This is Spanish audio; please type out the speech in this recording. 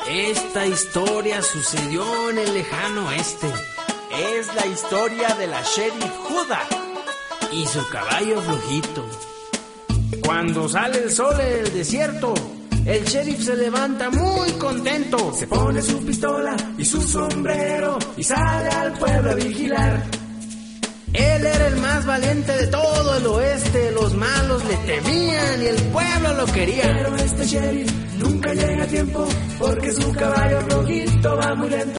Esta historia sucedió en el lejano oeste. Es la historia de la Sheriff Judah y su caballo flojito. Cuando sale el sol en el desierto, el sheriff se levanta muy contento. Se pone su pistola y su sombrero y sale al pueblo a vigilar. Él era el más valiente de todo el oeste. Los malos le temían y el pueblo lo quería. Pero este sheriff nunca llega a tiempo porque su caballo flojito va muy lento.